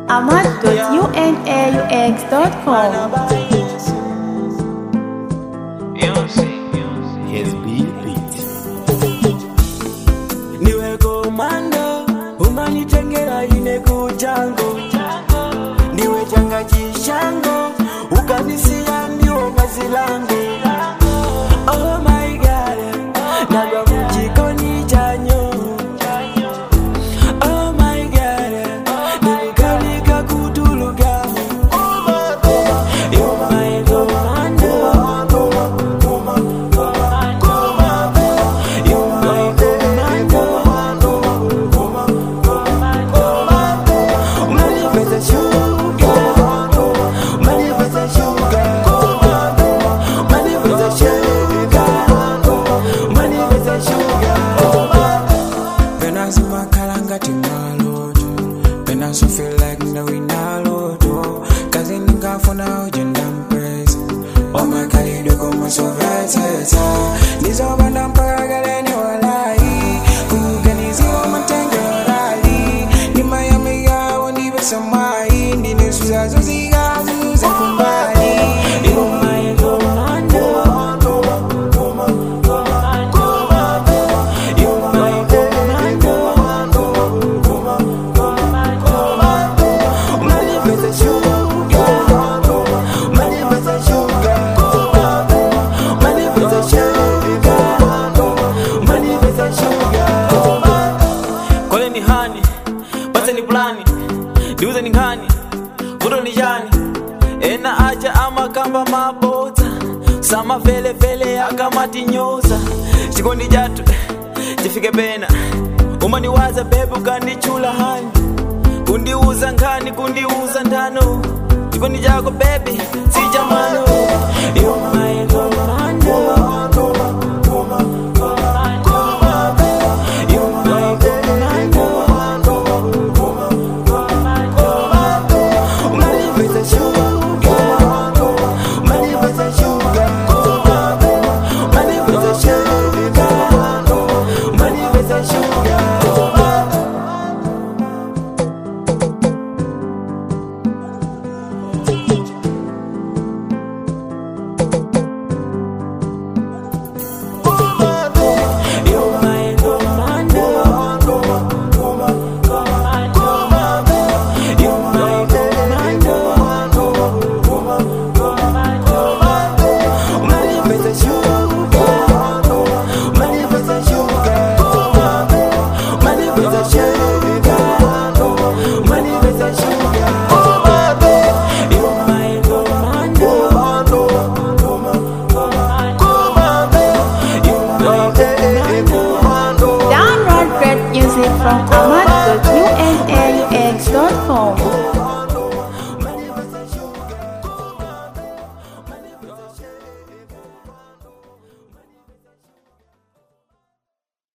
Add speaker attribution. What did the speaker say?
Speaker 1: ahmad.unaux.com.
Speaker 2: His beat.
Speaker 3: Niwe komando, umanitengera ine kujango. Niwe changa chishango, ukanisia ndiwo mazilango. Oh my God, nagwa mchikoni chanyo. Oh my God, nilikanika kutuluga. You're my komando.
Speaker 4: So feel like no we not cause in the for now you damn praise. Oh my God, you do come so versatile. This over damn paragal anyone lie. Who can easy woman take your rally? Ni Miami ya woni be samai. Ni nesuza zuziga zuza kumbali.
Speaker 3: You're my komando.
Speaker 5: Duze ni ngani, vudo ni jani. Ena acha ama kamba mabota. Sama vele vele ya kama tinyoza. Chikondi jatu, jifike bena. Umani waza baby ukani chula hani. Kundi uza ngani, kundi uza ndano. Chikondi jako baby, si jamano.
Speaker 3: You're my komando.
Speaker 1: Download great music from Ahmad